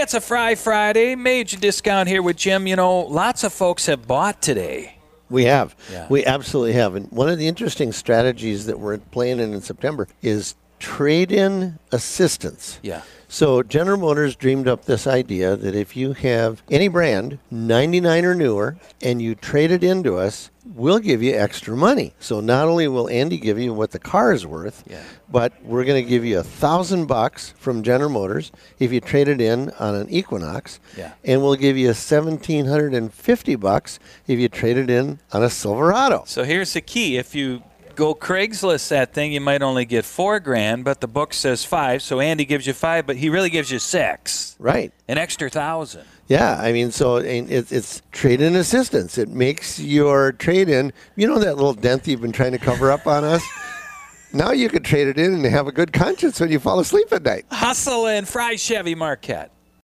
it's a Fry Friday. Major discount here with Jim. You know, lots of folks have bought today. We have. Yeah. We absolutely have. And one of the interesting strategies that we're playing in September is trade-in assistance. Yeah. So General Motors dreamed up this idea that if you have any brand, 99 or newer, and you trade it into us, we'll give you extra money. So not only will Andy give you what the car is worth, but we're going to give you $1,000 from General Motors if you trade it in on an Equinox, and we'll give you $1,750 if you trade it in on a Silverado. So here's the key: if you go Craigslist that thing, you might only get $4,000, but the book says $5,000. So Andy gives you $5,000, but he really gives you $6,000. Right. An extra $1,000. Yeah, I mean, so it's trade-in assistance. It makes your trade-in, you know that little dent you've been trying to cover up on us? Now you can trade it in and have a good conscience when you fall asleep at night. Hustle and Fry Chevy Marquette.